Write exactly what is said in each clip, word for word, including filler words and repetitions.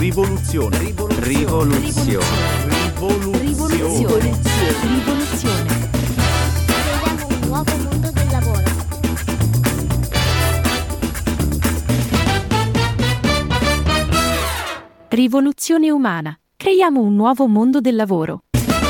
Rivoluzione. Rivoluzione. Rivoluzione. Rivoluzione. Rivoluzione. Creiamo un nuovo mondo del lavoro. Rivoluzione umana. Creiamo un nuovo mondo del lavoro.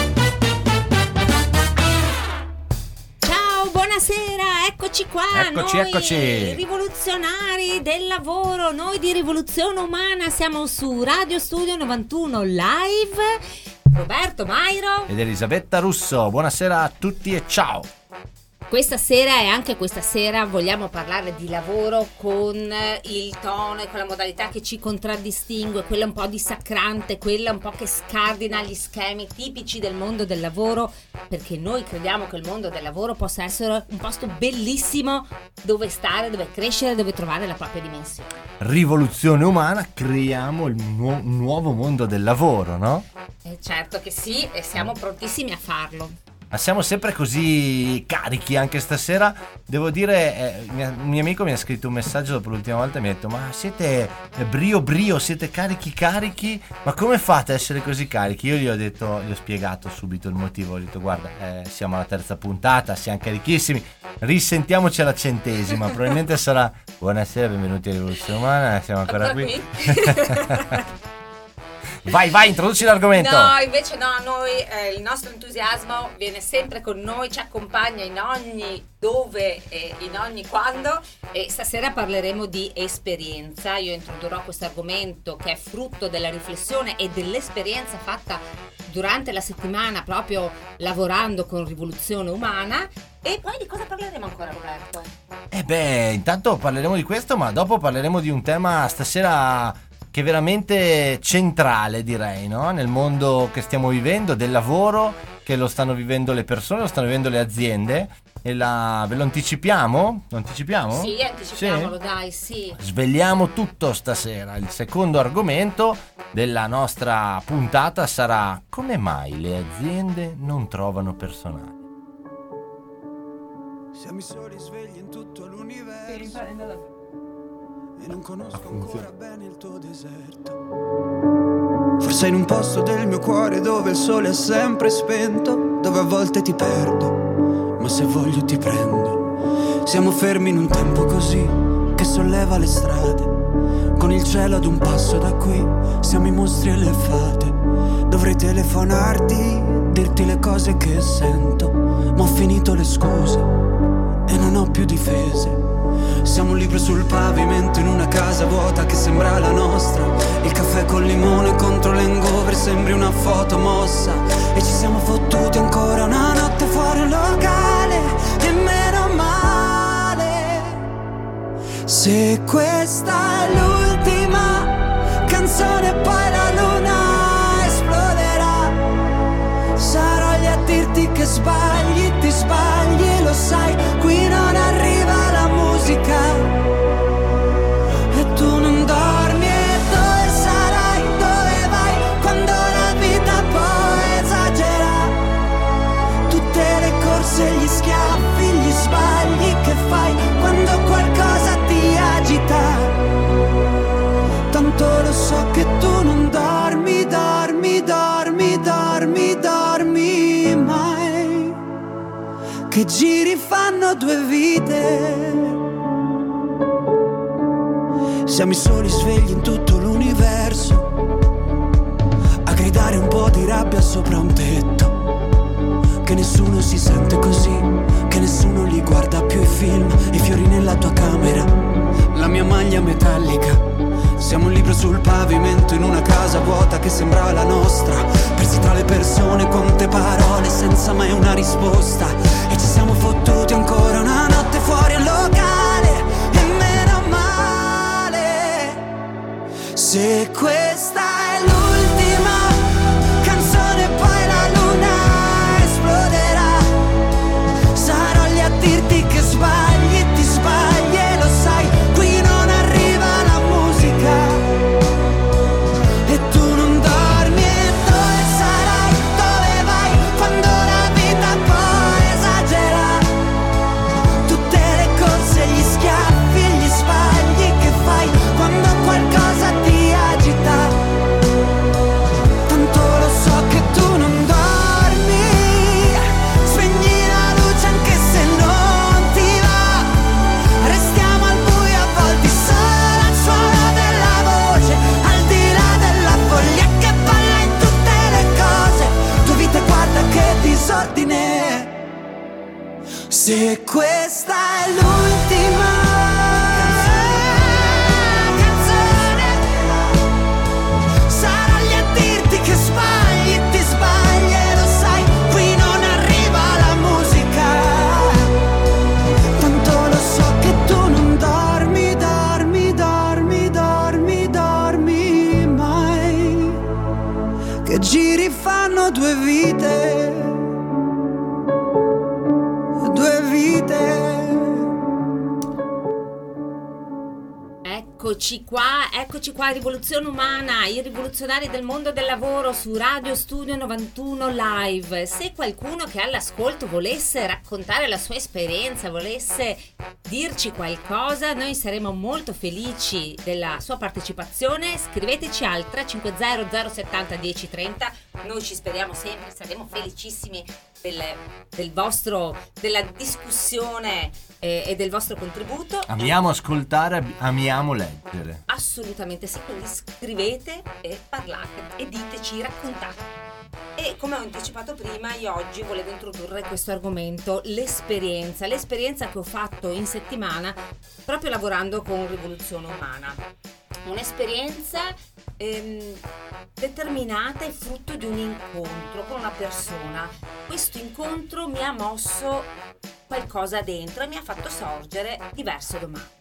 Ciao, buonasera, eccoci qua. Eccoci, noi eccoci. rivoluzionari del lavoro, noi di Rivoluzione Umana siamo su Radio Studio novantuno Live. Roberto Mairo ed Elisabetta Russo. Buonasera a tutti e ciao. Questa sera e anche questa sera vogliamo parlare di lavoro con il tono e con la modalità che ci contraddistingue, quella un po' dissacrante, quella un po' che scardina gli schemi tipici del mondo del lavoro, perché noi crediamo che il mondo del lavoro possa essere un posto bellissimo dove stare, dove crescere, dove trovare la propria dimensione. Rivoluzione umana, creiamo il nu- nuovo mondo del lavoro, no? Eh, certo che sì, e siamo prontissimi a farlo. Ma siamo sempre così carichi anche stasera. Devo dire, eh, mia, un mio amico mi ha scritto un messaggio dopo l'ultima volta e mi ha detto: ma siete brio brio, siete carichi carichi, ma come fate a essere così carichi? Io gli ho detto, gli ho spiegato subito il motivo. Ho detto: guarda, eh, siamo alla terza puntata, siamo carichissimi, risentiamoci alla centesima. Probabilmente sarà buonasera, benvenuti a Rivoluzione Umana, siamo ancora, ancora qui, qui? Vai, vai, introduci l'argomento. No, invece no, noi eh, il nostro entusiasmo viene sempre con noi, ci accompagna in ogni dove e in ogni quando, e stasera parleremo di esperienza. Io introdurrò questo argomento che è frutto della riflessione e dell'esperienza fatta durante la settimana proprio lavorando con Rivoluzione Umana. E poi di cosa parleremo ancora, Roberto? Eh beh, intanto parleremo di questo, ma dopo parleremo di un tema stasera che è veramente centrale, direi, no? Nel mondo che stiamo vivendo, del lavoro, che lo stanno vivendo le persone, lo stanno vivendo le aziende. E la... ve lo anticipiamo? Lo anticipiamo? Sì, anticipiamolo, sì? dai, sì. Svegliamo tutto stasera. Il secondo argomento della nostra puntata sarà: come mai le aziende non trovano personale? Siamo i soli svegli in tutto l'universo e non conosco ancora bene il tuo deserto. Forse in un posto del mio cuore dove il sole è sempre spento, dove a volte ti perdo, ma se voglio ti prendo. Siamo fermi in un tempo così che solleva le strade, con il cielo ad un passo da qui. Siamo i mostri e le fate. Dovrei telefonarti, dirti le cose che sento, ma ho finito le scuse e non ho più difese. Siamo un libro sul pavimento in una casa vuota che sembra la nostra. Il caffè col limone contro l'hangover sembri una foto mossa. E ci siamo fottuti ancora una notte fuori un locale, e meno male. Se questa è l'ultima canzone poi la luna esploderà, sarò lì a dirti che sbagli, ti sbagli e lo sai. Qui non arriva la musica e tu non dormi. E dove sarai, dove vai, quando la vita poi esagera? Tutte le corse, gli schiaffi, gli sbagli che fai quando qualcosa ti agita. Tanto lo so che tu non dormi, dormi, dormi, dormi, dormi mai. Che giri fanno due vite. Siamo i soli svegli in tutto l'universo, a gridare un po' di rabbia sopra un tetto. Che nessuno si sente così, che nessuno li guarda più i film. I fiori nella tua camera, la mia maglia metallica. Siamo un libro sul pavimento in una casa vuota che sembra la nostra, persi tra le persone, quante parole senza mai una risposta. E ci siamo fottuti ancora una notte fuori al locale, e meno male. Se questa è l'ultima canzone poi la luna esploderà, sarò lì a dirti che sbagli, ti sbagli e lo sai. Qui non arriva la musica e tu non dormi. E dove sarai, dove vai, quando la vita poi esagera? Tutte le corse, gli schiaffi e gli sbagli che fai quando qualcosa ti agita. due vite, due vite. Eccoci qua, eccoci qua, Rivoluzione Umana, i rivoluzionari del mondo del lavoro su Radio Studio novantuno Live. Se qualcuno che all'ascolto volesse raccontare la sua esperienza, volesse dirci qualcosa, noi saremo molto felici della sua partecipazione. Scriveteci al tre cinque zero zero settanta dieci trenta. Noi ci speriamo sempre, saremo felicissimi del, del vostro, della discussione eh, e del vostro contributo. Amiamo ascoltare, amiamo leggere. Assolutamente sì, quindi scrivete e parlate e diteci, raccontate. E come ho anticipato prima, io oggi volevo introdurre questo argomento, l'esperienza, l'esperienza che ho fatto in settimana proprio lavorando con Rivoluzione Umana. Un'esperienza ehm, determinata e frutto di un incontro con una persona. Questo incontro mi ha mosso qualcosa dentro e mi ha fatto sorgere diverse domande.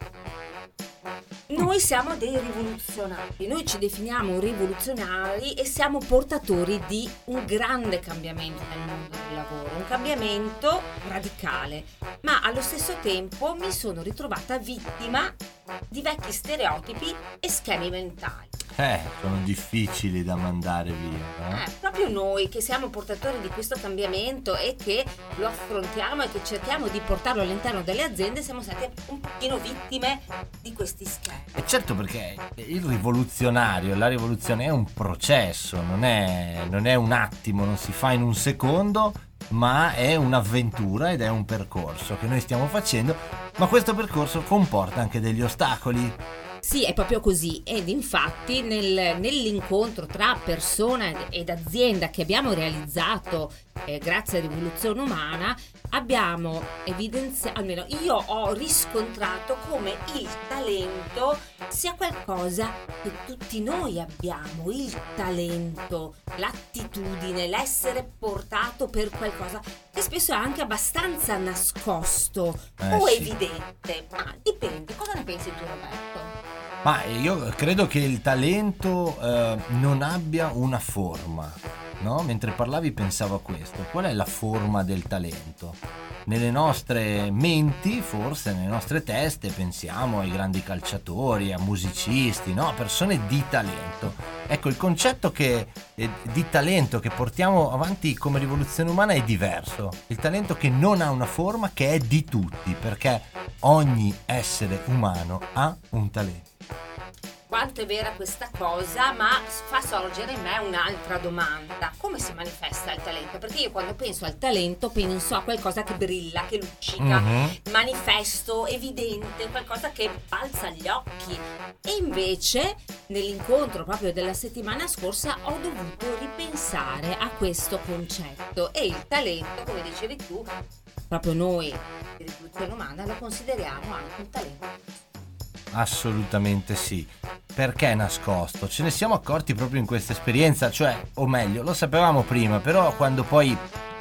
Noi siamo dei rivoluzionari, noi ci definiamo rivoluzionari e siamo portatori di un grande cambiamento nel mondo del lavoro, un cambiamento radicale, ma allo stesso tempo mi sono ritrovata vittima di vecchi stereotipi e schemi mentali. Eh, sono difficili da mandare via. Eh? Eh, proprio noi che siamo portatori di questo cambiamento e che lo affrontiamo e che cerchiamo di portarlo all'interno delle aziende siamo stati un pochino vittime di questi schemi. E certo, perché il rivoluzionario, la rivoluzione è un processo, non è, non è un attimo, non si fa in un secondo, ma è un'avventura ed è un percorso che noi stiamo facendo, ma questo percorso comporta anche degli ostacoli. Sì, è proprio così, ed infatti nel, nell'incontro tra persona ed azienda che abbiamo realizzato eh, grazie a Rivoluzione Umana abbiamo evidenziato, almeno io ho riscontrato come il talento sia qualcosa che tutti noi abbiamo, il talento, l'attitudine, l'essere portato per qualcosa che spesso è anche abbastanza nascosto eh, o sì. evidente, ma dipende, cosa ne pensi tu, Roberto? Ma io credo che il talento eh, non abbia una forma, no? Mentre parlavi pensavo a questo. Qual è la forma del talento? Nelle nostre menti, forse nelle nostre teste, pensiamo ai grandi calciatori, a musicisti, no? A persone di talento. Ecco, il concetto che, eh, di talento che portiamo avanti come Rivoluzione Umana è diverso. Il talento che non ha una forma, che è di tutti, perché ogni essere umano ha un talento. Quanto è vera questa cosa, ma fa sorgere in me un'altra domanda. Come si manifesta il talento? Perché io quando penso al talento penso a qualcosa che brilla, che luccica, mm-hmm. manifesto, evidente, qualcosa che balza agli occhi. E invece nell'incontro proprio della settimana scorsa ho dovuto ripensare a questo concetto. E il talento, come dicevi tu, proprio noi di Rivoluzione Umana lo consideriamo anche un talento. Assolutamente sì. Perché nascosto? Ce ne siamo accorti proprio in questa esperienza, cioè, o meglio, lo sapevamo prima, però quando poi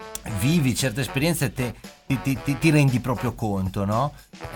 vivi certe esperienze te, ti, ti, ti, ti rendi proprio conto, no?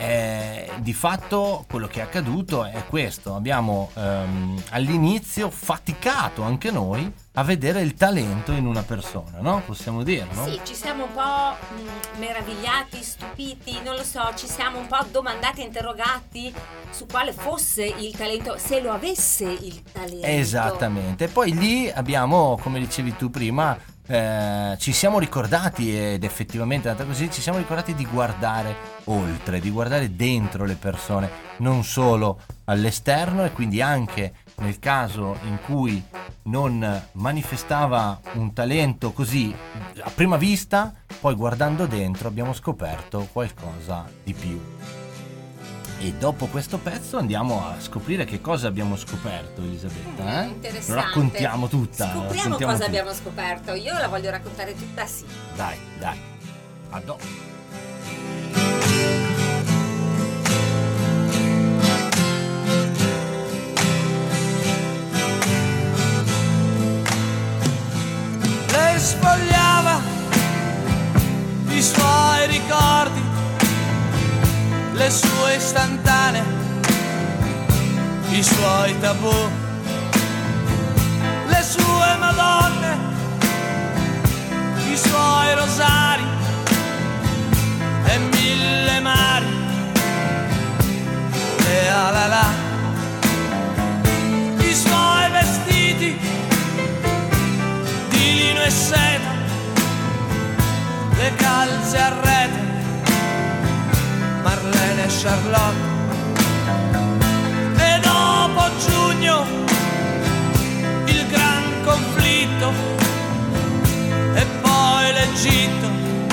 Eh, di fatto quello che è accaduto è questo: abbiamo ehm, all'inizio faticato anche noi a vedere il talento in una persona, no? Possiamo dire, no? Sì, ci siamo un po' mh, meravigliati, stupiti, non lo so, ci siamo un po' domandati, interrogati su quale fosse il talento, se lo avesse il talento. Esattamente. Poi lì abbiamo, come dicevi tu prima, eh, ci siamo ricordati, ed effettivamente è andata così, ci siamo ricordati di guardare oltre, di guardare dentro le persone, non solo all'esterno, e quindi anche nel caso in cui non manifestava un talento così a prima vista, poi guardando dentro abbiamo scoperto qualcosa di più. E dopo questo pezzo andiamo a scoprire che cosa abbiamo scoperto, Elisabetta. Eh? Interessante. Lo raccontiamo tutta. Scopriamo raccontiamo cosa tutta. abbiamo scoperto. Io la voglio raccontare tutta, sì. Dai, dai. A dopo. Lei sfogliava i suoi ricordi, le sue istantanee, i suoi tabù, le sue madonne, i suoi rosari e mille mari e ala la, i suoi vestiti di lino e seta, le calze a rete, Marlene e Charlotte. E dopo giugno il gran conflitto e poi l'Egitto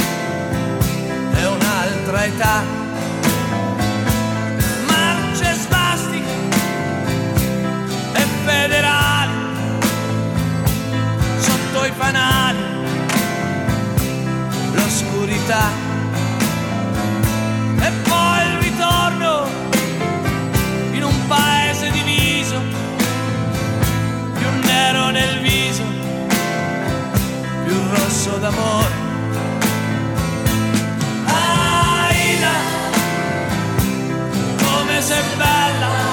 è un'altra età, marce svastiche e federali sotto i fanali, l'oscurità e poi il ritorno in un paese diviso, più nero nel viso, più rosso d'amore. Aida, come sei bella.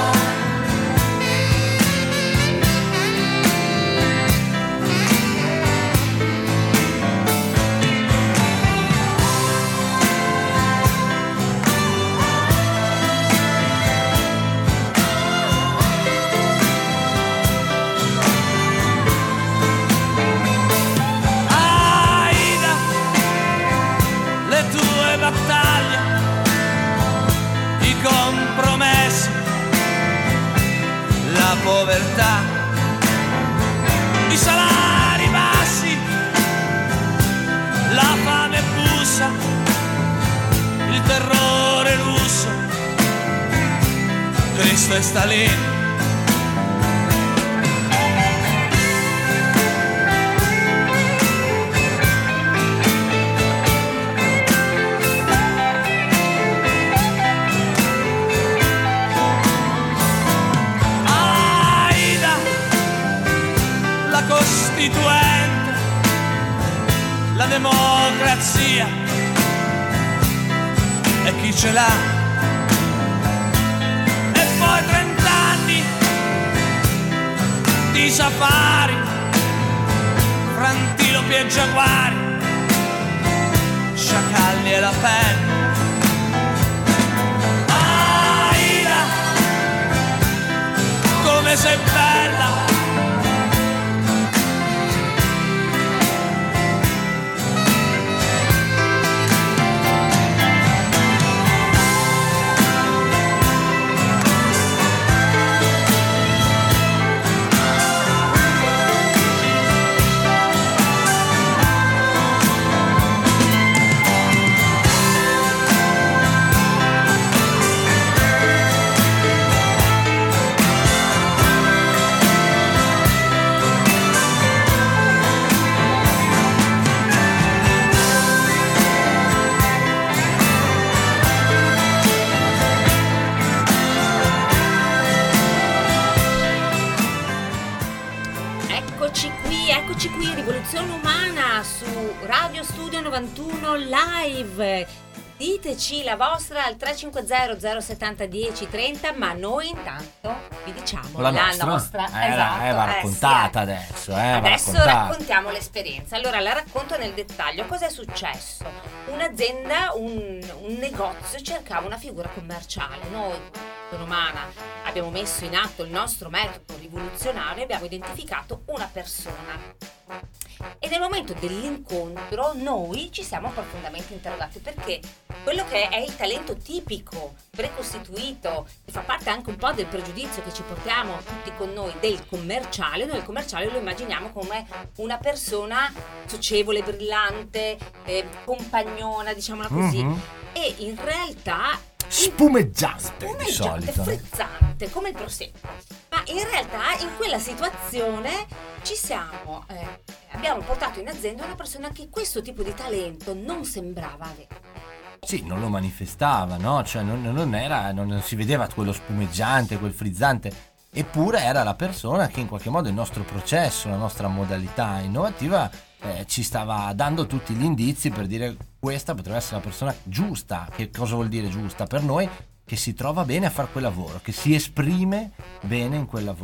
Battaglia, i compromessi, la povertà, i salari bassi, la fame bussa, il terrore russo, Cristo e Stalin. La democrazia e chi ce l'ha, e poi trent'anni di safari, fra antilopi e giaguari, sciacalli e la penna. Aida, come sei bella. Eccoci qui, Rivoluzione Umana su Radio Studio novantuno Live. Diteci la vostra al tre cinque zero zero settanta dieci trenta, ma noi intanto vi diciamo la, la nostra, nostra eh, esatto, eh, va eh, raccontata sì. adesso. Eh, adesso va raccontiamo l'esperienza. Allora la racconto nel dettaglio. Cosa è successo? Un'azienda, un, un negozio cercava una figura commerciale. Noi, Umana, abbiamo messo in atto il nostro metodo rivoluzionario e abbiamo identificato una persona. E nel momento dell'incontro noi ci siamo profondamente interrogati, perché quello che è il talento tipico, precostituito, che fa parte anche un po' del pregiudizio che ci portiamo tutti con noi del commerciale, noi il commerciale lo immaginiamo come una persona socievole, brillante, eh, compagnona, diciamola così, mm-hmm. e in realtà spumeggiante, spumeggiante di solito, frizzante come il prosecco, ma in realtà in quella situazione ci siamo eh, abbiamo portato in azienda una persona che questo tipo di talento non sembrava avere. Sì, non lo manifestava, no? Cioè non, non era, non si vedeva quello spumeggiante, quel frizzante, eppure era la persona che in qualche modo il nostro processo, la nostra modalità innovativa eh, ci stava dando tutti gli indizi per dire questa potrebbe essere la persona giusta. Che cosa vuol dire giusta per noi? Che si trova bene a fare quel lavoro, che si esprime bene in quel lavoro.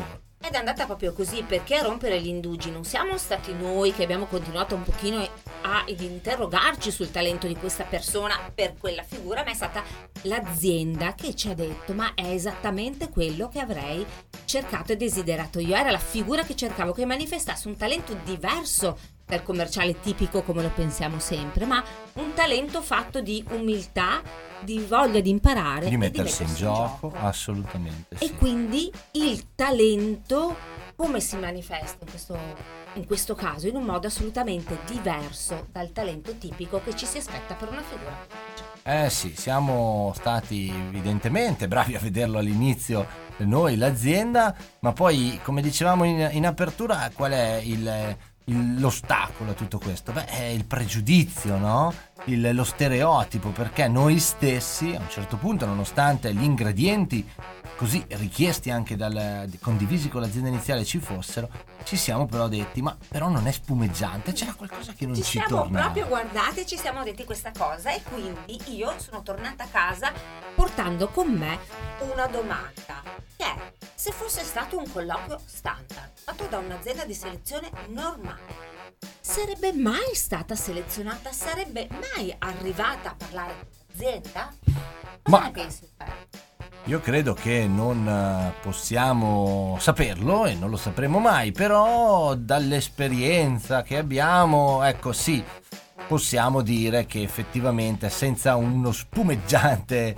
Ed è andata proprio così, perché a rompere gli indugi non siamo stati noi che abbiamo continuato un pochino a interrogarci sul talento di questa persona per quella figura, ma è stata l'azienda che ci ha detto: ma è esattamente quello che avrei cercato e desiderato io, era la figura che cercavo, che manifestasse un talento diverso dal commerciale tipico come lo pensiamo sempre, ma un talento fatto di umiltà, di voglia di imparare, di e mettersi, di mettersi in, in gioco, gioco. assolutamente sì. E quindi il talento come si manifesta in questo, in questo caso? In un modo assolutamente diverso dal talento tipico che ci si aspetta per una figura. Eh sì, siamo stati evidentemente bravi a vederlo all'inizio noi, l'azienda, ma poi, come dicevamo in, in apertura, qual è il, il, l'ostacolo a tutto questo? Beh, è il pregiudizio, no? Il, lo stereotipo, perché noi stessi a un certo punto, nonostante gli ingredienti così richiesti anche dal, condivisi con l'azienda iniziale ci fossero, ci siamo però detti: ma però non è spumeggiante, c'era qualcosa che non ci, ci, ci tornava. siamo proprio guardati e ci siamo detti questa cosa, e quindi io sono tornata a casa portando con me una domanda, che è: se fosse stato un colloquio standard fatto da un'azienda di selezione normale, sarebbe mai stata selezionata? Sarebbe mai arrivata a parlare con l'azienda? Cosa Ma- ne pensi te? Io credo che non eh, possiamo saperlo e non lo sapremo mai, però dall'esperienza che abbiamo, ecco sì, possiamo dire che effettivamente senza uno spumeggiante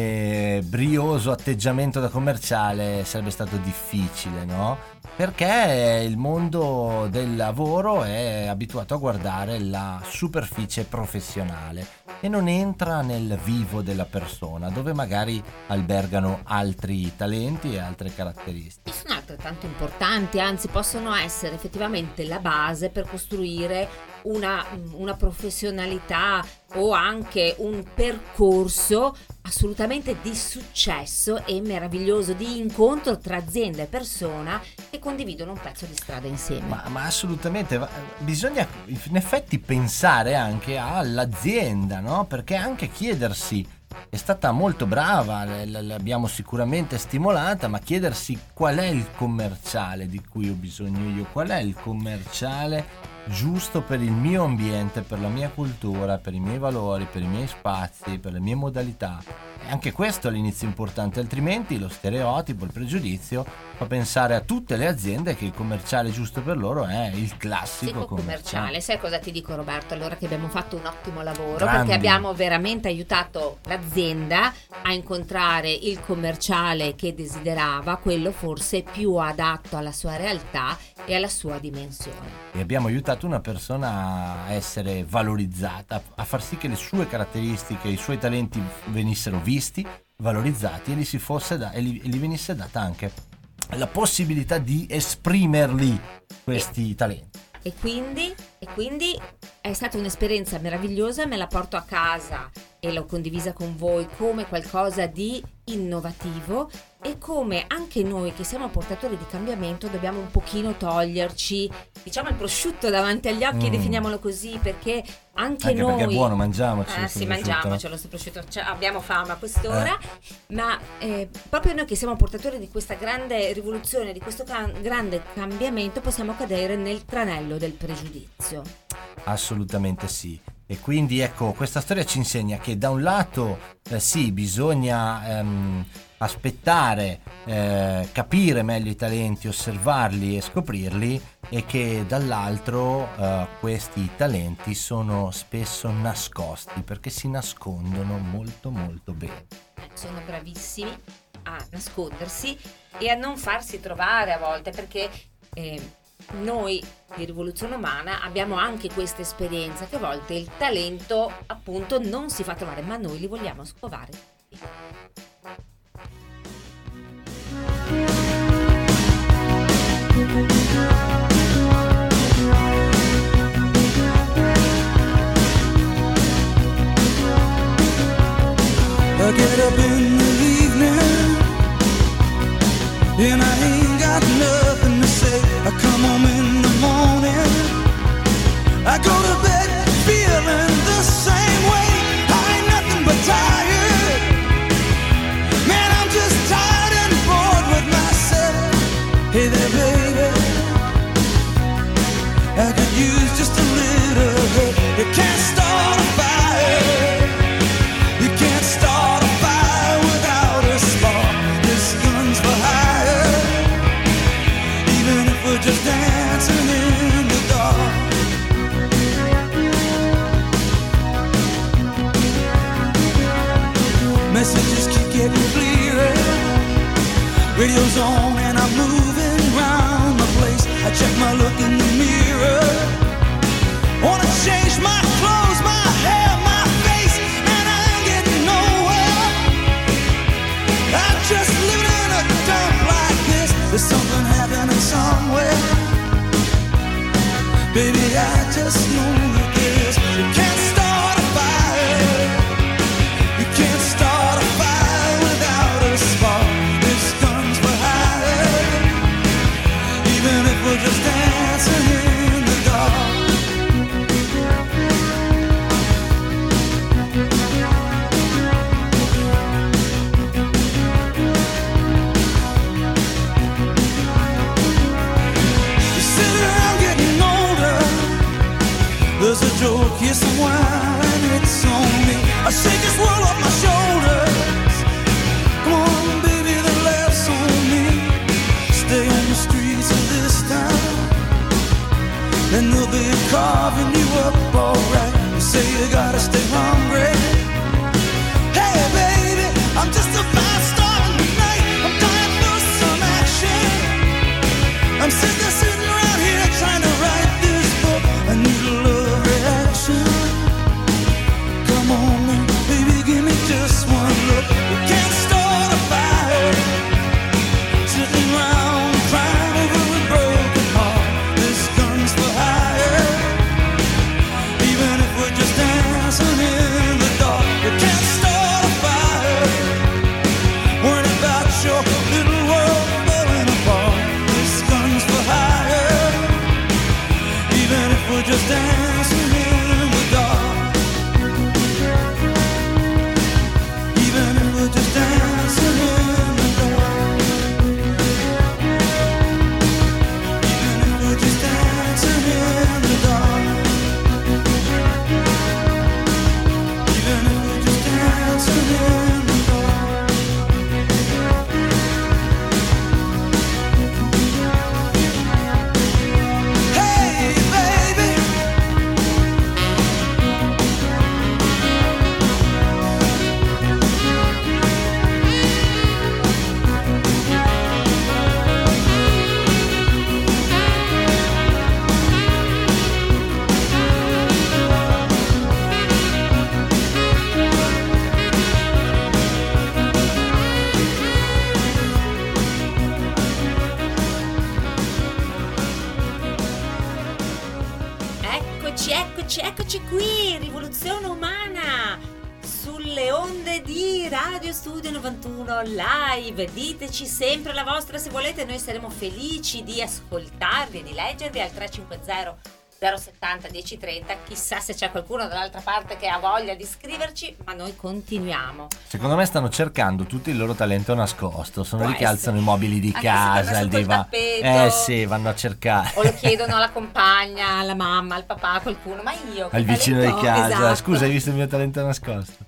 e brioso atteggiamento da commerciale sarebbe stato difficile, no? Perché il mondo del lavoro è abituato a guardare la superficie professionale e non entra nel vivo della persona, dove magari albergano altri talenti e altre caratteristiche. E sono altrettanto importanti, anzi possono essere effettivamente la base per costruire una, una professionalità o anche un percorso assolutamente di successo e meraviglioso, di incontro tra azienda e persona che condividono un pezzo di strada insieme. Ma, ma assolutamente, va- bisogna in effetti pensare anche all'azienda, no? Perché anche chiedersi, è stata molto brava, l- l- l'abbiamo sicuramente stimolata, ma chiedersi qual è il commerciale di cui ho bisogno io, qual è il commerciale giusto per il mio ambiente, per la mia cultura, per i miei valori, per i miei spazi, per le mie modalità. E anche questo è l'inizio importante, altrimenti lo stereotipo, il pregiudizio fa pensare a tutte le aziende che il commerciale giusto per loro è il classico commerciale. commerciale. Sai cosa ti dico, Roberto? Allora che abbiamo fatto un ottimo lavoro, Grandi. perché abbiamo veramente aiutato l'azienda a incontrare il commerciale che desiderava, quello forse più adatto alla sua realtà e alla sua dimensione. E abbiamo aiutato una persona a essere valorizzata, a far sì che le sue caratteristiche, i suoi talenti venissero visti, valorizzati e gli, si fosse da- e gli, e gli venisse data anche la possibilità di esprimerli questi talenti. E quindi, e quindi è stata un'esperienza meravigliosa, me la porto a casa e l'ho condivisa con voi come qualcosa di innovativo, e come anche noi che siamo portatori di cambiamento dobbiamo un pochino toglierci, diciamo, il prosciutto davanti agli occhi, Mm. definiamolo così, perché anche, Anche noi perché è buono, mangiamoci. Ah, sì, mangiamocelo sto prosciutto, cioè, abbiamo fame a Eh. quest'ora, ma eh, proprio noi che siamo portatori di questa grande rivoluzione, di questo ca- grande cambiamento, possiamo cadere nel tranello del pregiudizio. Assolutamente sì. E quindi ecco, questa storia ci insegna che da un lato eh, sì, bisogna ehm, aspettare, eh, capire meglio i talenti, osservarli e scoprirli, e che dall'altro eh, questi talenti sono spesso nascosti, perché si nascondono molto molto bene. Sono bravissimi a nascondersi e a non farsi trovare a volte, perché eh, noi di Rivoluzione Umana abbiamo anche questa esperienza che a volte il talento appunto non si fa trovare, ma noi li vogliamo scovare. I get up in the evening and I ain't got nothing to say. I come home in the morning, I go to bed feeling the same way. I ain't nothing but tired, man, I'm just tired and bored with myself. Hey there, just dancing in the dark. Messages keep getting clearer. Radio's on and I'm moving round the place. I check my look in the mirror. Wanna change my clothes, my hair, my face, and I ain't getting nowhere. I'm just living in a dump like this. There's something happening somewhere. Baby, I just know that this. You can't start a fire. You can't start a fire without a spark. This gun's for hire. Even if we're just dancing in the dark. There's a joke, here's some wine, it's on me. I shake this world off my shoulders. Come on, baby, the laughs on me. Stay on the streets of this town, and they'll be carving you up alright. You say you gotta stay hungry. Hey, baby, I'm just a fast star tonight. I'm dying for some action. I'm sitting, sitting around here trying to write this book. I need a love reaction. Come on now, baby, give me just one look. You can't start a fire sitting around crying over a broken heart. This gun's for hire. Even if we're just dancing in the dark, you can't start a fire worrying about your little world falling apart. This gun's for hire. Even if we're just dancing in the dark. Even if we're just dancing in the dark. Even if we're just dancing in the dark. Even if we're just dancing in the dark. Hey, baby. Eccoci, eccoci, eccoci qui, Rivoluzione Umana sulle onde di Radio Studio novantuno Live. Diteci sempre la vostra se volete, noi saremo felici di ascoltarvi e di leggervi al tre cinque zero zero settanta dieci trenta. Chissà se c'è qualcuno dall'altra parte che ha voglia di scriverci, ma noi continuiamo. Secondo me stanno cercando tutto il loro talento nascosto. Sono Può lì che essere. alzano i mobili di Anche se vanno casa, il sotto il divano. tappeto. Eh sì, vanno a cercare. O lo chiedono alla compagna, alla mamma, al papà, a qualcuno. Ma io che Al vicino di talento ho? casa. Esatto. Scusa, hai visto il mio talento nascosto?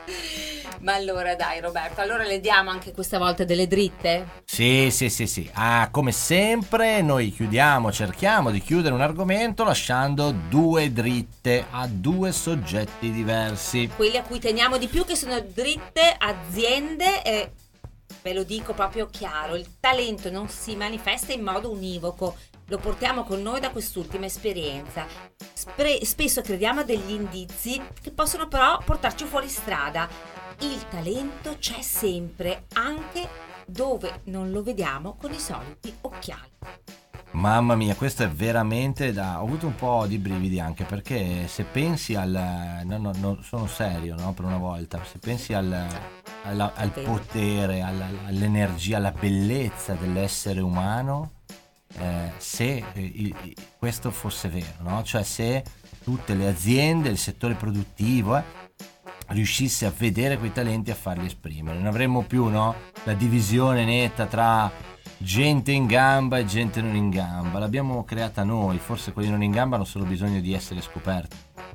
Ma allora dai Roberto, allora le diamo anche questa volta delle dritte? Sì, sì, sì, sì. Ah, come sempre noi chiudiamo, cerchiamo di chiudere un argomento lasciando due dritte a due soggetti diversi. Quelli a cui teniamo di più, che sono dritte aziende, e ve lo dico proprio chiaro, il talento non si manifesta in modo univoco, lo portiamo con noi da quest'ultima esperienza. Spre- spesso crediamo a degli indizi che possono però portarci fuori strada. Il talento c'è sempre, anche dove non lo vediamo con i soliti occhiali. Mamma mia, questo è veramente da... Ho avuto un po' di brividi anche perché se pensi al... No, no, no, sono serio, no, per una volta. Se pensi al, alla- al potere, alla- all'energia, alla bellezza dell'essere umano, eh, se eh, il- il- questo fosse vero, no? Cioè se tutte le aziende, il settore produttivo... Eh, riuscisse a vedere quei talenti e a farli esprimere, non avremmo più, no, la divisione netta tra gente in gamba e gente non in gamba. L'abbiamo creata noi, forse quelli non in gamba hanno solo bisogno di essere scoperti.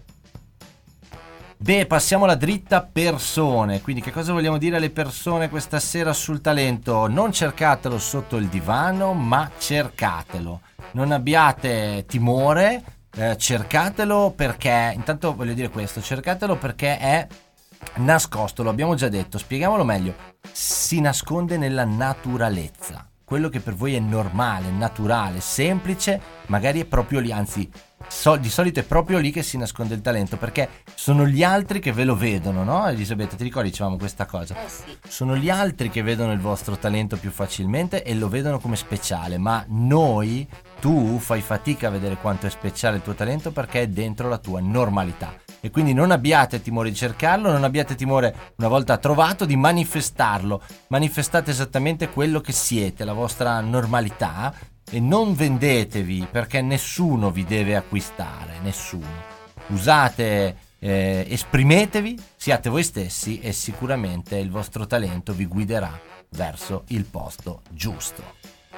Beh, passiamo alla dritta persone. Quindi che cosa vogliamo dire alle persone questa sera sul talento? Non cercatelo sotto il divano, ma cercatelo. non abbiate timore, eh, cercatelo perché, intanto voglio dire questo, cercatelo perché è nascosto, lo abbiamo già detto, spieghiamolo meglio, si nasconde nella naturalezza. Quello che per voi è normale, naturale, semplice, magari è proprio lì, anzi so, di solito è proprio lì che si nasconde il talento, perché sono gli altri che ve lo vedono, no? Elisabetta, ti ricordi dicevamo questa cosa? Eh sì. Sono gli altri che vedono il vostro talento più facilmente e lo vedono come speciale, ma noi, tu fai fatica a vedere quanto è speciale il tuo talento perché è dentro la tua normalità. E quindi non abbiate timore di cercarlo, non abbiate timore, una volta trovato, di manifestarlo. Manifestate esattamente quello che siete, la vostra normalità, e non vendetevi perché nessuno vi deve acquistare, nessuno. Usate, eh, esprimetevi, siate voi stessi e sicuramente il vostro talento vi guiderà verso il posto giusto.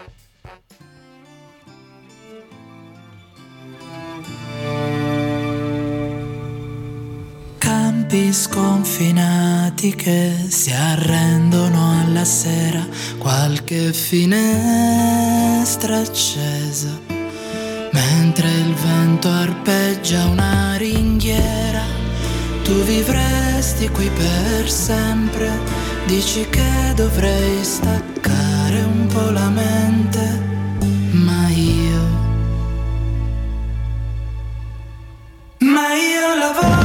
Campi sconfinati che si arrendono alla sera, qualche finestra accesa, mentre il vento arpeggia una ringhiera. Tu vivresti qui per sempre, dici che dovrei staccare un po' la mente, ma io, ma io lavoro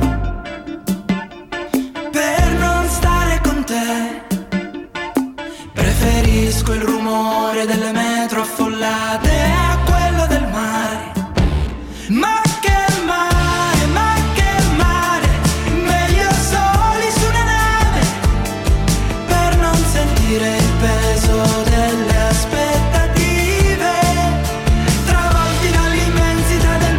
il rumore delle metro affollate a quello del mare. Ma che mare, ma che mare, meglio soli su una nave, per non sentire il peso delle aspettative, travolti dall'immensità del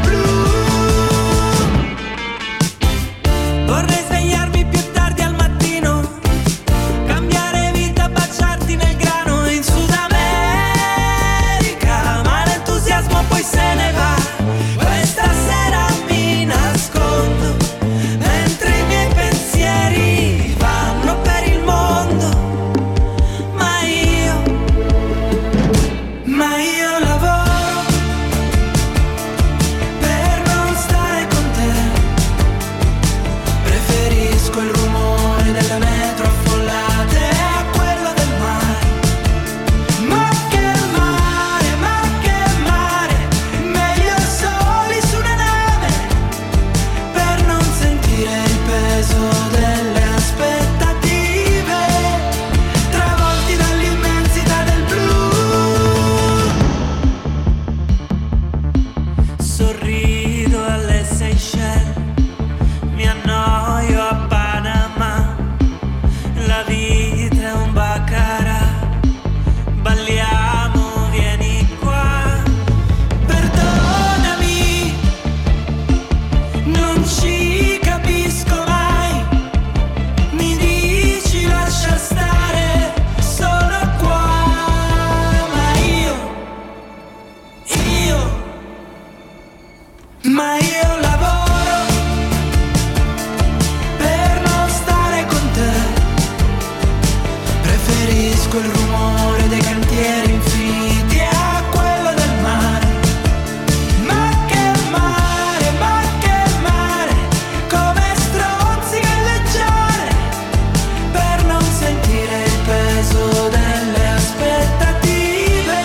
blu. Vorrei svegliarmi più tardi al mattino, cambiare vita, baciarti nel grano in Sud America, ma l'entusiasmo poi se ne va. Questa sera mi nascondo, mentre i miei pensieri vanno per il mondo. Ma io, ma io lavoro per non stare con te. Preferisco il rumore delle metro affollate a quello del mare. Ma che mare, ma che mare, meglio soli su una nave, per non sentire il peso delle aspettative, travolti dall'immensità del blu. Sorrido alle Seychelles, mi annoio a Panama, la vita è un baccarat. Balliamo, vieni qua, perdonami, non ci capisco mai, mi dici lascia stare, sono qua, ma io, io, ma io lavoro per non stare con te. Preferisco il rumore dei cantieri infiniti a quello del mare. Ma che mare, ma che mare, come stronzi galleggiare, per non sentire il peso delle aspettative.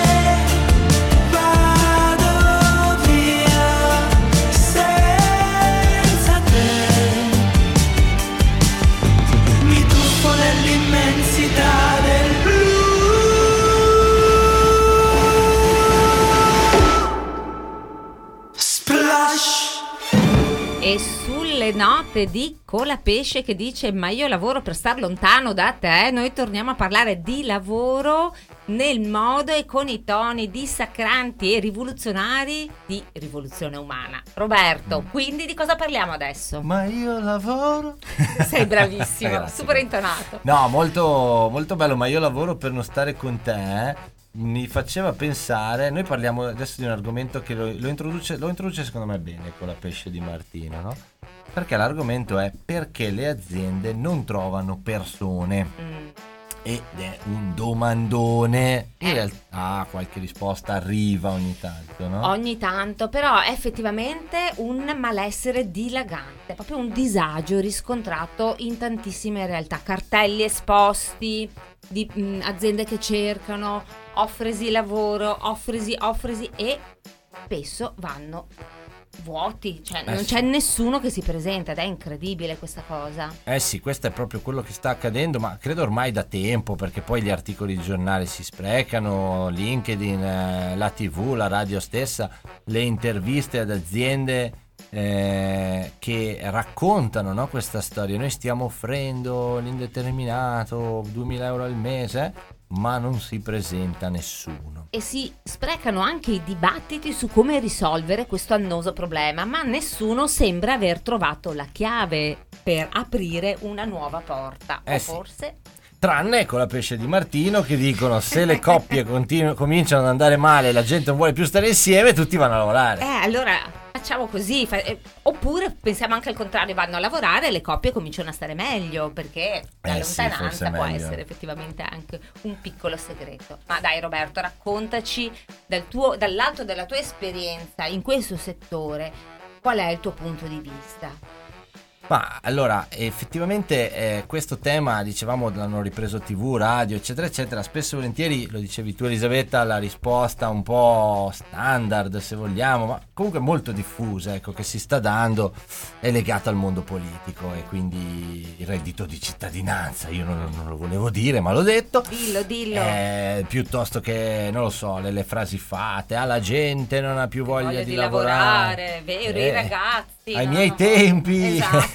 Vado via senza te, mi tuffo nell'immensità del blu. Splash. E sulle note di Colapesce che dice ma io lavoro per star lontano da te, noi torniamo a parlare di lavoro nel modo e con i toni dissacranti e rivoluzionari di Rivoluzione Umana. Roberto, quindi di cosa parliamo adesso? Ma io lavoro. Sei bravissimo, Grazie. super intonato. No, molto, molto bello, ma io lavoro per non stare con te. eh. Mi faceva pensare, noi parliamo adesso di un argomento che lo, lo, introduce, lo introduce secondo me bene con la pesce di Martino, no? Perché l'argomento è perché le aziende non trovano persone. Mm. ed è un domandone. In realtà qualche risposta arriva ogni tanto, no? Ogni tanto, però è effettivamente un malessere dilagante, proprio un disagio riscontrato in tantissime realtà. Cartelli esposti di mh, aziende che cercano, offresi lavoro, offresi, offresi e spesso vanno vuoti, cioè Eh non sì. c'è nessuno che si presenta ed è incredibile questa cosa. Eh sì, questo è proprio quello che sta accadendo, ma credo ormai da tempo, perché poi gli articoli di giornale si sprecano, LinkedIn, eh, la tivù, la radio stessa, le interviste ad aziende eh, che raccontano, no, questa storia. Noi stiamo offrendo l'indeterminato, duemila euro al mese, ma non si presenta nessuno. E si sprecano anche i dibattiti su come risolvere questo annoso problema, ma nessuno sembra aver trovato la chiave per aprire una nuova porta. Eh o sì. forse Tranne con la pesce di Martino, che dicono: se le coppie continu- cominciano ad andare male e la gente non vuole più stare insieme, tutti vanno a lavorare. Eh, allora facciamo così, fa- eh, oppure pensiamo anche al contrario, vanno a lavorare e le coppie cominciano a stare meglio, perché la Eh sì, lontananza forse può meglio. essere effettivamente anche un piccolo segreto. Ma dai Roberto, raccontaci dal tuo, dall'alto della tua esperienza in questo settore, qual è il tuo punto di vista? Ma allora, effettivamente eh, questo tema, dicevamo, l'hanno ripreso tivù, radio, eccetera, eccetera. Spesso e volentieri, lo dicevi tu Elisabetta, la risposta un po' standard, se vogliamo, ma comunque molto diffusa, ecco, che si sta dando, è legata al mondo politico, e quindi il reddito di cittadinanza. Io non, non lo volevo dire, ma l'ho detto. Dillo, dillo. Eh, piuttosto che, non lo so, le, le frasi fatte: ah, la gente non ha più voglia, Voglia di, di lavorare, lavorare, vero, Eh, i ragazzi. ai no, miei no. tempi. Esatto.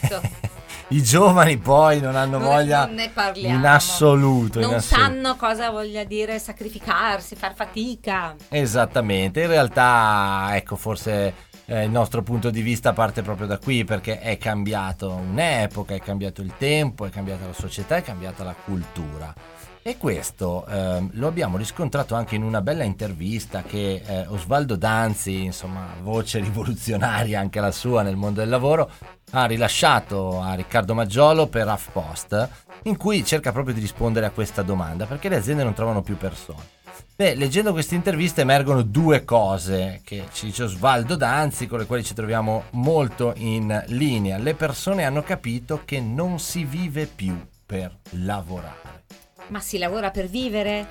I giovani poi non hanno Non- voglia non ne parliamo. in assoluto. Non in assoluto. sanno cosa voglia dire sacrificarsi, far fatica. Esattamente, in realtà, ecco, forse eh, il nostro punto di vista parte proprio da qui, perché è cambiato un'epoca, è cambiato il tempo, è cambiata la società, è cambiata la cultura. E questo ehm, lo abbiamo riscontrato anche in una bella intervista che eh, Osvaldo Danzi, insomma, voce rivoluzionaria anche la sua nel mondo del lavoro, ha rilasciato a Riccardo Maggiolo per HuffPost, in cui cerca proprio di rispondere a questa domanda: perché le aziende non trovano più persone? Beh, leggendo questa intervista emergono due cose che ci dice Osvaldo Danzi, con le quali ci troviamo molto in linea. Le persone hanno capito che non si vive più per lavorare. Ma si lavora per vivere?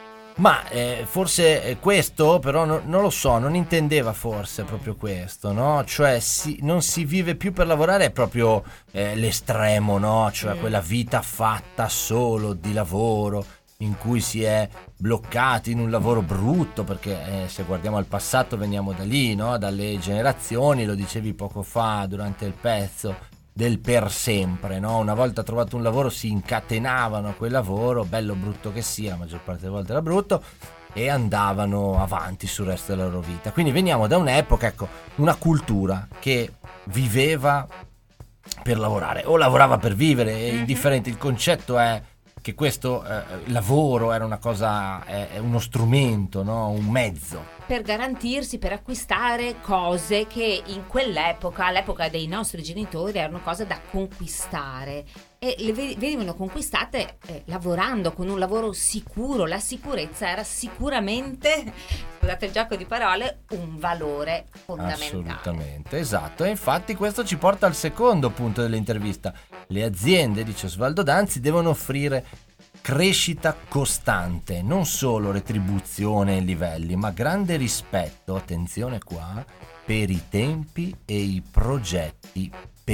Ma eh, forse eh, questo, però no, non lo so, non intendeva forse proprio questo, no? Cioè si, non si vive più per lavorare è proprio eh, l'estremo, no? Cioè Mm. quella vita fatta solo di lavoro, in cui si è bloccati in un lavoro brutto, perché eh, se guardiamo al passato veniamo da lì, no? Dalle generazioni, lo dicevi poco fa durante il pezzo, del per sempre, no? Una volta trovato un lavoro si incatenavano a quel lavoro, bello o brutto che sia, la maggior parte delle volte era brutto, e andavano avanti sul resto della loro vita. Quindi veniamo da un'epoca, ecco, una cultura che viveva per lavorare o lavorava per vivere, è indifferente. Il concetto è che questo eh, lavoro era una cosa, è, è uno strumento, no? Un mezzo. Per garantirsi, per acquistare cose che in quell'epoca, all'epoca dei nostri genitori, erano cose da conquistare e le ve- venivano conquistate eh, lavorando, con un lavoro sicuro. La sicurezza era sicuramente, scusate il gioco di parole, un valore fondamentale. Assolutamente, esatto. E infatti questo ci porta al secondo punto dell'intervista. Le aziende, dice Osvaldo Danzi, devono offrire crescita costante, non solo retribuzione e livelli, ma grande rispetto, attenzione qua, per i tempi e i progetti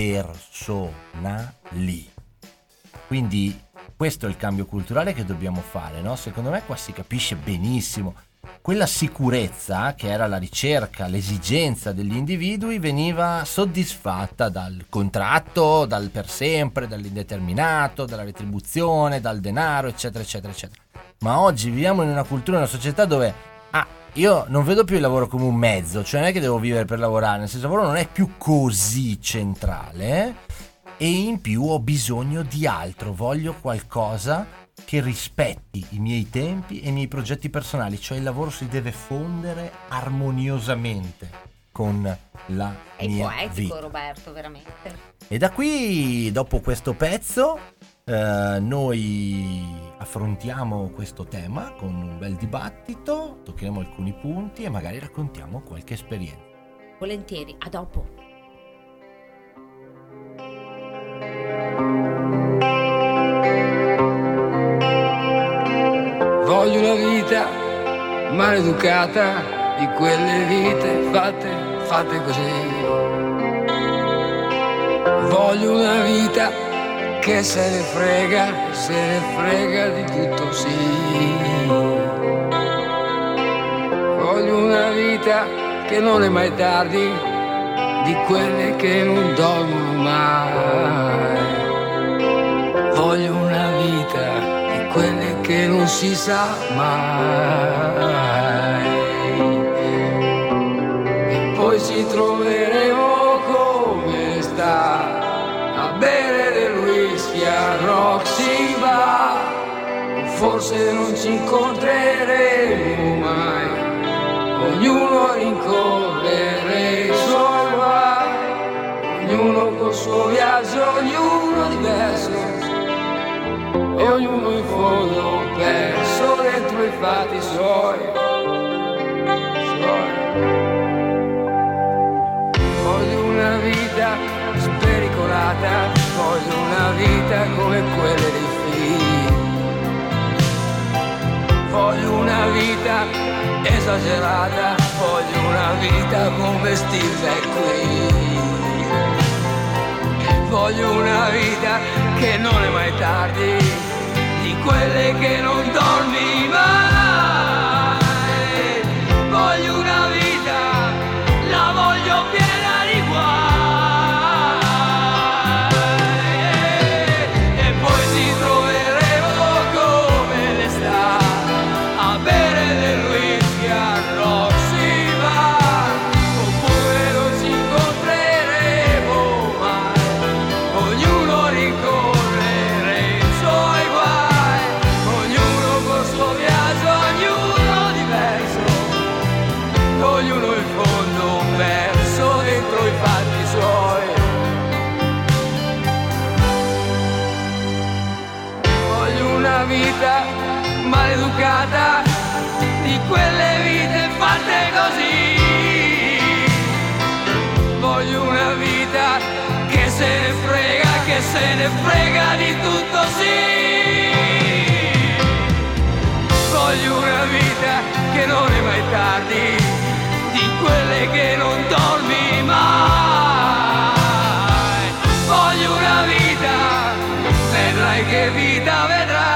personali. Quindi questo è il cambio culturale che dobbiamo fare, no? Secondo me qua si capisce benissimo. Quella sicurezza che era la ricerca, l'esigenza degli individui veniva soddisfatta dal contratto, dal per sempre, dall'indeterminato, dalla retribuzione, dal denaro, eccetera, eccetera, eccetera. Ma oggi viviamo in una cultura, in una società dove ah, io non vedo più il lavoro come un mezzo, cioè non è che devo vivere per lavorare, nel senso il lavoro non è più così centrale, e in più ho bisogno di altro, voglio qualcosa che rispetti i miei tempi e i miei progetti personali, cioè il lavoro si deve fondere armoniosamente con la È mia poetico, vita. Roberto, veramente. E da qui, dopo questo pezzo, eh, noi affrontiamo questo tema con un bel dibattito, toccheremo alcuni punti e magari raccontiamo qualche esperienza. Volentieri, a dopo. Voglio una vita maleducata, di quelle vite fatte, fatte così. Voglio una vita che se ne frega, se ne frega di tutto, sì. Voglio una vita che non è mai tardi, di quelle che non dormono mai. Voglio una vita di quelle che non si sa mai. E poi ci troveremo come sta a bere del whisky a Roxy Bar. Forse non ci incontreremo mai, ognuno rincorrere i suoi guai, ognuno col suo viaggio, ognuno diverso, e ognuno in fondo perso dentro i fatti suoi, suoi. Voglio una vita spericolata, voglio una vita come quelle dei film. Voglio una vita esagerata, voglio una vita come Steve McQueen. Voglio una vita che non è mai tardi, di quelle che non dormi mai. Voglio una vita, la voglio piena di guai. E poi ci troveremo come l'estate a bere del whisky a Roxy Bar. Oppure non ci incontreremo mai, ognuno rincorrere i suoi guai, ognuno col suo viaggio, ognuno diverso, ognuno in fondo perso dentro i fatti suoi. Voglio una vita maleducata, di quelle vite fatte così. Voglio una vita che se ne frega, che se ne frega di tutto, sì. Voglio una vita che non è mai tardi, di quelle che non dormi mai. Voglio una vita, vedrai che vita vedrai.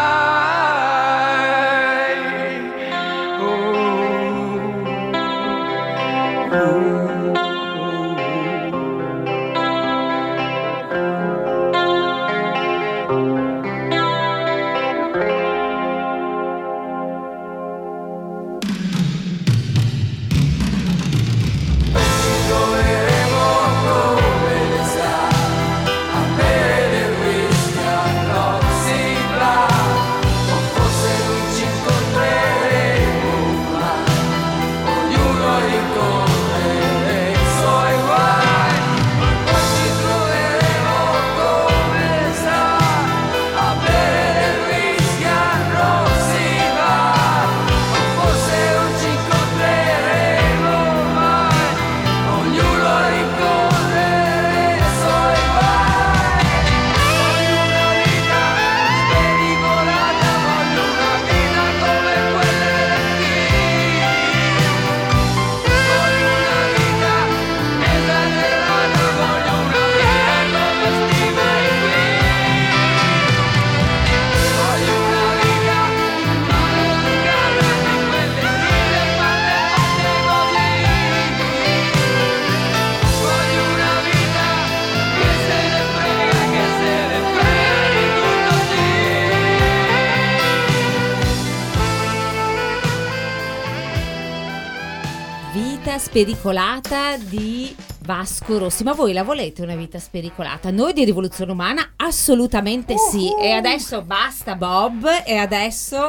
Spericolata di Vasco Rossi. Ma voi la volete una vita spericolata? Noi di Rivoluzione Umana assolutamente sì. E adesso basta Bob, e adesso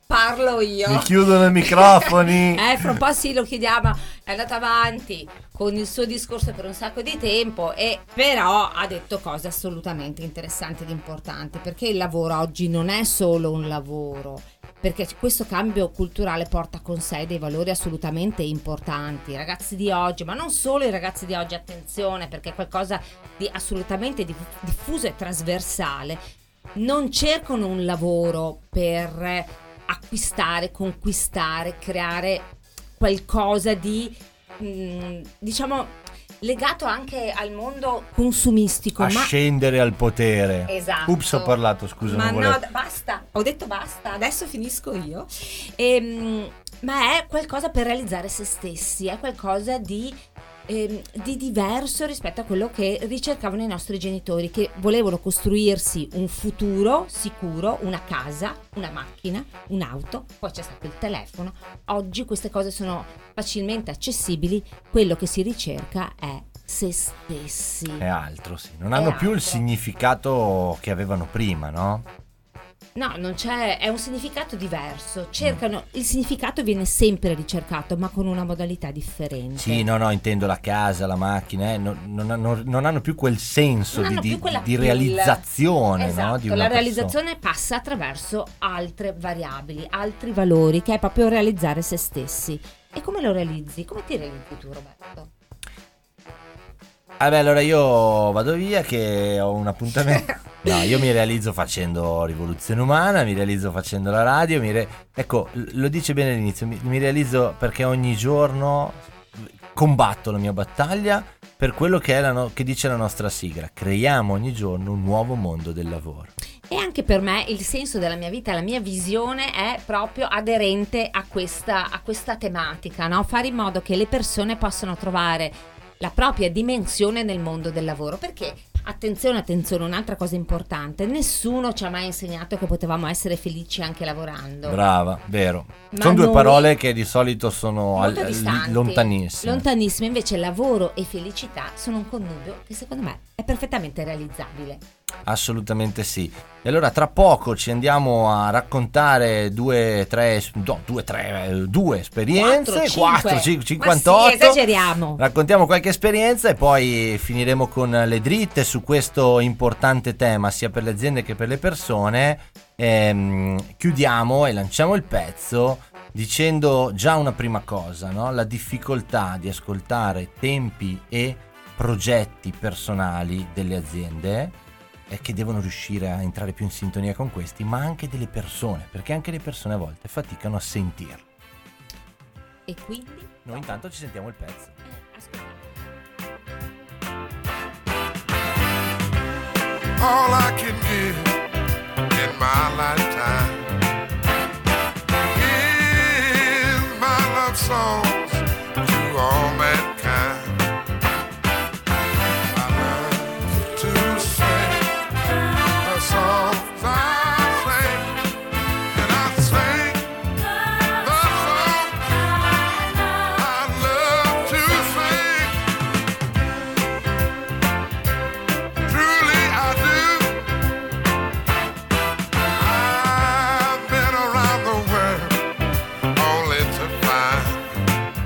parlo io. Mi chiudono i microfoni. Eh, fra un po' sì, lo chiudiamo. È andato avanti con il suo discorso per un sacco di tempo, e però ha detto cose assolutamente interessanti ed importanti, perché il lavoro oggi non è solo un lavoro, perché questo cambio culturale porta con sé dei valori assolutamente importanti. I ragazzi di oggi, ma non solo i ragazzi di oggi, attenzione, perché è qualcosa di assolutamente diffuso e trasversale, non cercano un lavoro per acquistare, conquistare, creare qualcosa di mh, diciamo legato anche al mondo consumistico, ma ascendere al potere. Esatto. Ups, ho parlato, scusa. Ma non no, volevo... d- basta, ho detto basta, adesso finisco io. Ehm, ma è qualcosa per realizzare se stessi, è qualcosa di ehm, di diverso rispetto a quello che ricercavano i nostri genitori, che volevano costruirsi un futuro sicuro, una casa, una macchina, un'auto, poi c'è stato il telefono. Oggi queste cose sono facilmente accessibili, quello che si ricerca è se stessi. È altro, sì. Non È hanno più il altro. significato che avevano prima, no? No, non c'è, è un significato diverso. Cercano, il significato viene sempre ricercato, ma con una modalità differente. Sì, no, no, intendo la casa, la macchina, eh, non, non hanno, non hanno più quel senso Non di, hanno di, più quella di pill. realizzazione, Esatto, no? Di una la persona. realizzazione passa attraverso altre variabili, altri valori, che è proprio realizzare se stessi. E come lo realizzi? Come ti realizzi tu, Roberto? Ah beh, allora io vado via che ho un appuntamento. No, io mi realizzo facendo Rivoluzione Umana, mi realizzo facendo la radio, mi re... ecco, l- lo dice bene all'inizio, mi, mi realizzo perché ogni giorno combatto la mia battaglia per quello che, è la no- che dice la nostra sigla. Creiamo ogni giorno un nuovo mondo del lavoro. E anche per me il senso della mia vita, la mia visione è proprio aderente a questa, a questa tematica, no? Fare in modo che le persone possano trovare la propria dimensione nel mondo del lavoro, perché attenzione, attenzione, un'altra cosa importante: nessuno ci ha mai insegnato che potevamo essere felici anche lavorando. Brava, vero. Ma Sono due noi- parole che di solito sono Molto al- distanti, lontanissime. lontanissime. Invece lavoro e felicità sono un connubio che secondo me è perfettamente realizzabile. Assolutamente sì. E allora tra poco ci andiamo a raccontare due, tre, no, due, tre, due esperienze, quattro, cinque. cinquantotto. Ma sì, esageriamo. Raccontiamo qualche esperienza e poi finiremo con le dritte su questo importante tema sia per le aziende che per le persone. Ehm, chiudiamo e lanciamo il pezzo dicendo già una prima cosa, no? La difficoltà di ascoltare tempi e progetti personali delle aziende è che devono riuscire a entrare più in sintonia con questi, ma anche delle persone, perché anche le persone a volte faticano a sentirlo. E quindi? Noi intanto ci sentiamo il pezzo. Eh, ascolta. All I can give in my lifetime is my love songs to all mankind. I love to sing the songs I sing, and I sing the songs I love to sing. Truly I do. I've been around the world only to find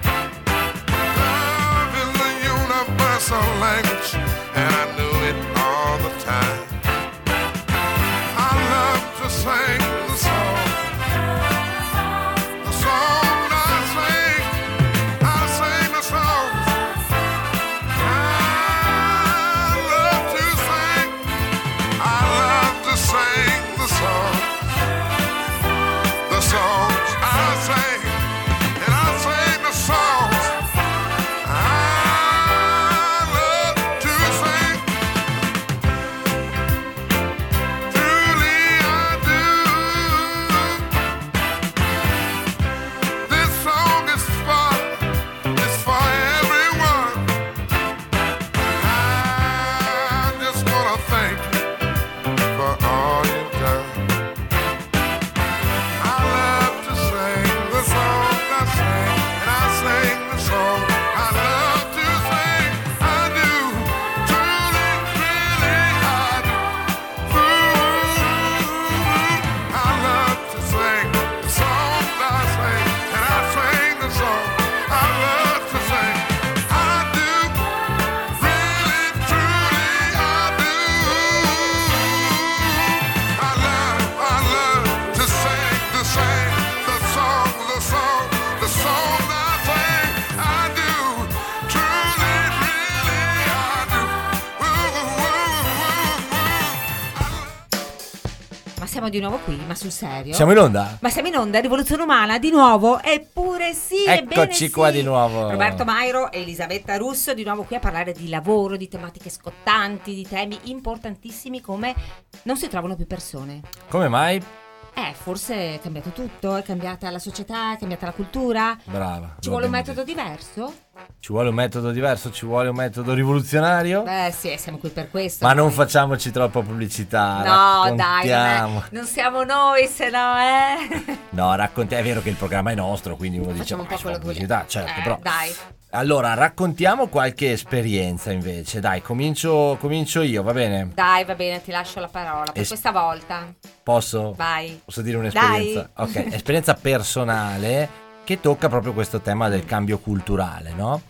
siamo di nuovo qui, ma sul serio? Siamo in onda? Ma siamo in onda, Rivoluzione Umana di nuovo? Eppure sì, ebbene Eccoci sì. qua di nuovo. Roberto Mairo e Elisabetta Russo di nuovo qui a parlare di lavoro, di tematiche scottanti, di temi importantissimi come non si trovano più persone. Come mai? Eh, forse è cambiato tutto, è cambiata la società, è cambiata la cultura. Brava. Ci vuole un metodo diverso? Ci vuole un metodo diverso, ci vuole un metodo rivoluzionario? Beh sì, siamo qui per questo. Ma non noi. facciamoci troppa pubblicità. No, dai, non, raccontiamo. è, non siamo noi, se no, eh. No, raccontiamo. È vero che il programma è nostro, quindi uno dice Facciamo un po' "Ma quello fa che pubblicità", vogliamo. certo, Eh, però. dai. Allora, raccontiamo qualche esperienza invece. Dai, comincio, comincio io, va bene? Dai, va bene, ti lascio la parola per Es- questa volta. Posso? Vai. Posso dire un'esperienza? Dai. Ok, esperienza personale che tocca proprio questo tema del cambio culturale, no?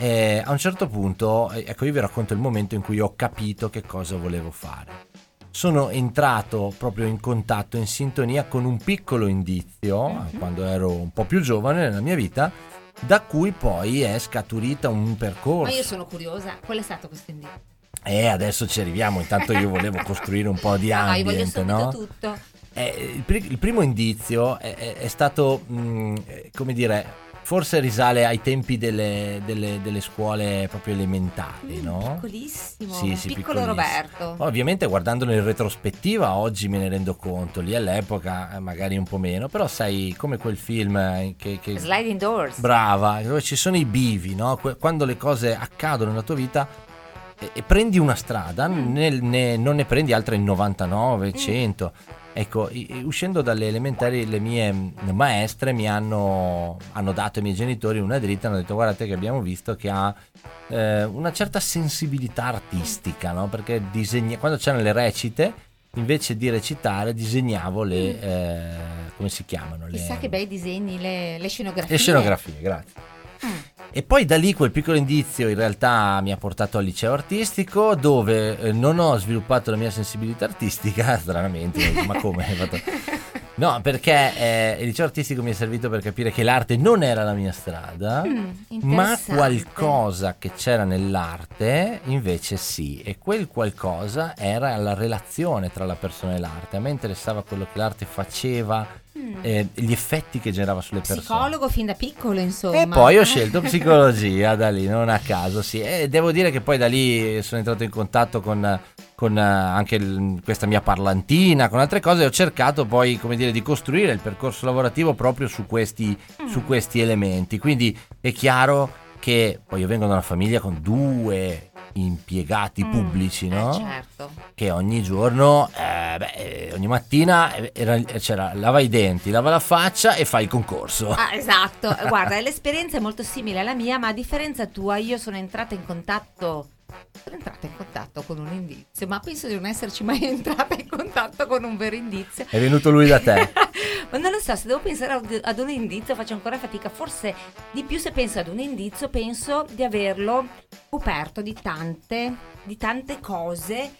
E a un certo punto, eh, ecco, io vi racconto il momento in cui ho capito che cosa volevo fare. Sono entrato proprio in contatto, in sintonia con un piccolo indizio, mm-hmm. quando ero un po' più giovane nella mia vita, da cui poi è scaturita un percorso. Ma io sono curiosa, qual è stato questo indizio? Eh, adesso ci arriviamo, intanto io volevo costruire un po' di No, io voglio ambient, subito no? tutto. Eh, il, pri- il primo indizio è, è, è stato, mh, come dire, forse risale ai tempi delle, delle, delle scuole proprio elementari, Mm, no? Piccolissimo, Sì, un sì, piccolo piccolissimo. Roberto. Ovviamente guardandolo in retrospettiva oggi me ne rendo conto, lì all'epoca eh, magari un po' meno, però sai, come quel film eh, che... che... Sliding Doors. Brava, dove ci sono i bivi, no? Que- quando le cose accadono nella tua vita e, e prendi una strada, Mm. ne- ne- non ne prendi altre in novantanove, Mm. cento. Ecco, i- i- uscendo dalle elementari le mie mm, maestre mi hanno, hanno dato ai miei genitori una dritta, hanno detto guardate che abbiamo visto che ha eh, una certa sensibilità artistica, no? Perché disegna- quando c'erano le recite, invece di recitare disegnavo le, eh, come si chiamano? Le, Chissà che bei disegni, le, le scenografie. le scenografie, grazie. Mm. E poi da lì quel piccolo indizio in realtà mi ha portato al liceo artistico, dove eh, non ho sviluppato la mia sensibilità artistica, stranamente, ma come? Hai fatto? No, perché eh, il liceo artistico mi è servito per capire che l'arte non era la mia strada, Mm, ma interessante. qualcosa che c'era nell'arte invece sì, e quel qualcosa era la relazione tra la persona e l'arte. A me interessava quello che l'arte faceva, Mm. eh, gli effetti che generava sulle persone. Psicologo fin da piccolo, insomma. E poi ho scelto psicologia da lì, non a caso, sì. E devo dire che poi da lì sono entrato in contatto con, con eh, anche il- questa mia parlantina, con altre cose, e ho cercato poi, come dire, di costruire il percorso lavorativo proprio su questi, su questi elementi. Quindi è chiaro che poi io vengo da una famiglia con due impiegati Mm, pubblici, no? eh, certo. Che ogni giorno, eh, beh, ogni mattina era, c'era lava i denti, lava la faccia e fa il concorso. Ah, esatto. Guarda, l'esperienza è molto simile alla mia, ma a differenza tua io sono entrata in contatto sono entrata in contatto con un indizio, ma penso di non esserci mai entrata in contatto con un vero indizio. È venuto lui da te. Ma non lo so, se devo pensare ad- ad un indizio faccio ancora fatica. Forse di più, se penso ad un indizio, penso di averlo coperto di tante, di tante cose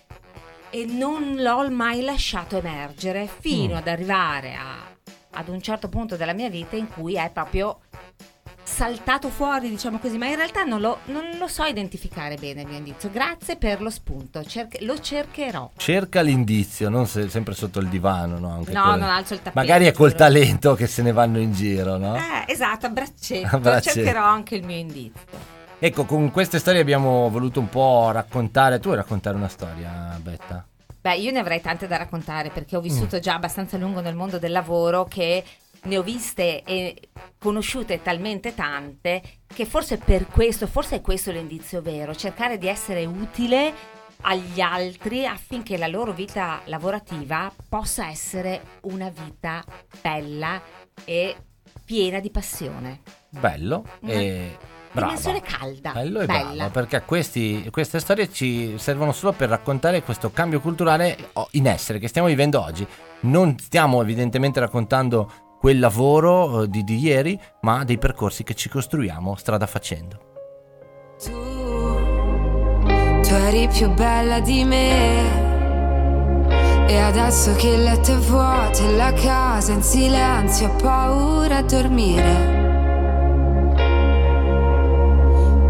e non l'ho mai lasciato emergere fino Mm. ad arrivare a, ad un certo punto della mia vita in cui è proprio saltato fuori, diciamo così, ma in realtà non lo, non lo so identificare bene il mio indizio. Grazie per lo spunto, Cerche- lo cercherò. Cerca l'indizio, non se- sempre sotto il divano, no? Anche No, quello- non alzo il tappeto. Magari è col giuro. talento che se ne vanno in giro, no? Eh, esatto, a braccetto. A braccetto. Cercherò anche il mio indizio. Ecco, con queste storie abbiamo voluto un po' raccontare. Tu vuoi raccontare una storia, Betta? Beh, io ne avrei tante da raccontare perché ho vissuto Mm. già abbastanza a lungo nel mondo del lavoro, che ne ho viste e conosciute talmente tante che forse per questo, forse è questo l'indizio vero, cercare di essere utile agli altri affinché la loro vita lavorativa possa essere una vita bella e piena di passione. Bello Una e brava. dimensione calda, Bello e bella. brava, perché questi, queste storie ci servono solo per raccontare questo cambio culturale in essere che stiamo vivendo oggi. Non stiamo evidentemente raccontando quel lavoro eh, di, di ieri, ma dei percorsi che ci costruiamo strada facendo. Tu, tu eri più bella di me, e adesso che il letto è vuoto e la casa in silenzio, ho paura a dormire.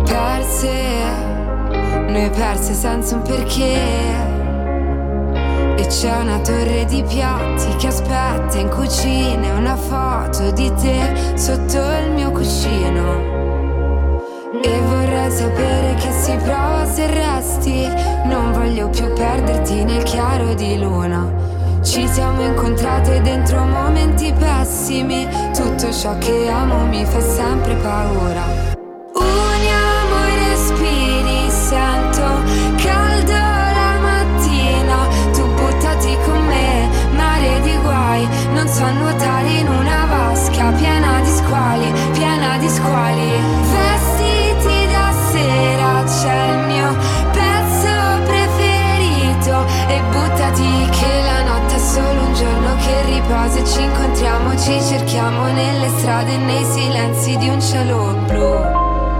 Perse, noi perse senza un perché, E c'è una torre di piatti che aspetta in cucina e una foto di te sotto il mio cuscino. E vorrei sapere che si prova se resti. Non voglio più perderti nel chiaro di luna. Ci siamo incontrate dentro momenti pessimi. Tutto ciò che amo mi fa sempre paura. Uniamo i respiri, sento caldo la mattina. Tu buttati con me, mare di guai. Non so nuotare in una vasca piena di squali, piena di squali. Vestiti da sera, c'è il mio pezzo preferito. E buttati che la notte è solo un giorno che riposa. E ci incontriamo, ci cerchiamo nelle strade e nei silenzi di un cielo blu.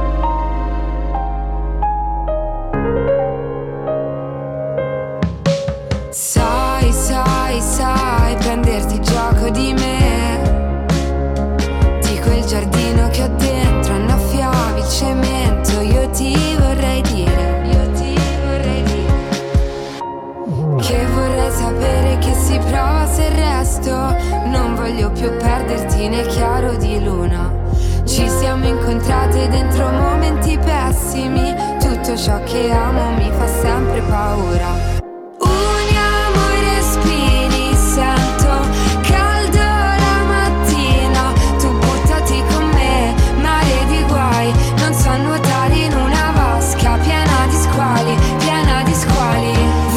Sai, sai, sai prenderti gioco di me, di quel giardino che ho dentro annaffiavi il cemento. Io ti vorrei dire, io ti vorrei dire che vorrei sapere che si prova se resto. Non voglio più perderti nel chiaro di luna. Ci siamo incontrate dentro momenti pessimi. Tutto ciò che amo mi fa sempre paura. Sento caldo la mattina. Tu buttati con me, mare di guai. Non so nuotare in una vasca piena di squali, piena di squali.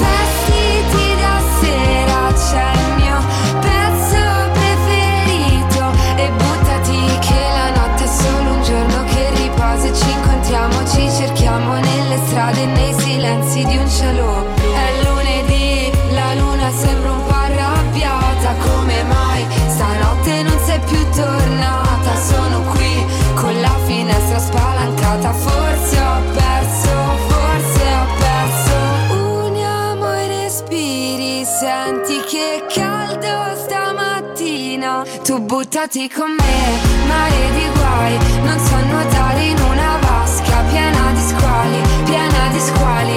Vestiti da sera, c'è il mio pezzo preferito. E buttati che la notte è solo un giorno che riposa. E ci incontriamo, ci cerchiamo nelle strade e nei silenzi di un cielo blu. È lunedì, la luna sembra un po' arrabbiata. Come mai stanotte non sei più tornata? Sono qui con la finestra spalancata. Forse ho perso, forse ho perso. Uniamo i respiri, senti che caldo stamattina. Tu buttati con me, mare di guai. Non so nuotare in una vasca piena di squali, piena di squali.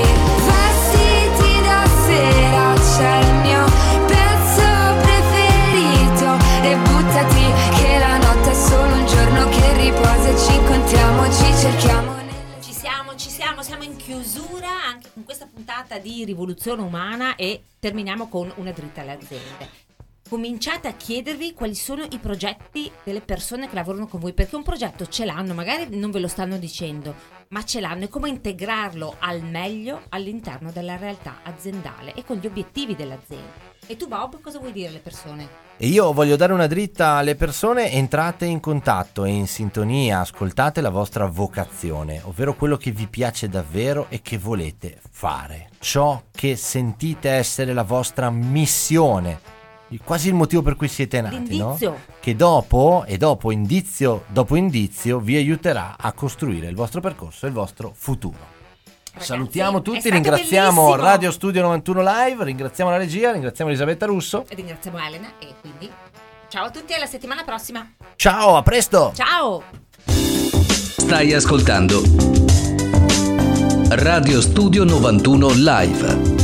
Vestiti da sera, c'è il mio pezzo preferito. E buttati che la notte è solo un giorno che riposa. E ci incontriamo, ci cerchiamo. Ci siamo, ci siamo, siamo in chiusura anche con questa puntata di Rivoluzione Umana e terminiamo con una dritta alle aziende. Cominciate a chiedervi quali sono i progetti delle persone che lavorano con voi, perché un progetto ce l'hanno, magari non ve lo stanno dicendo, ma ce l'hanno, e come integrarlo al meglio all'interno della realtà aziendale e con gli obiettivi dell'azienda. E tu, Bob, cosa vuoi dire alle persone? E io voglio dare una dritta alle persone: entrate in contatto e in sintonia, ascoltate la vostra vocazione, ovvero quello che vi piace davvero e che volete fare, ciò che sentite essere la vostra missione, quasi il motivo per cui siete nati, l'indizio, no? Che dopo e dopo indizio dopo indizio vi aiuterà a costruire il vostro percorso e il vostro futuro. Ragazzi, salutiamo tutti, ringraziamo bellissimo. Radio Studio novantuno Live, ringraziamo la regia, ringraziamo Elisabetta Russo e ringraziamo Elena, e quindi ciao a tutti e alla settimana prossima. Ciao, a presto. Ciao. Stai ascoltando Radio Studio novantuno Live.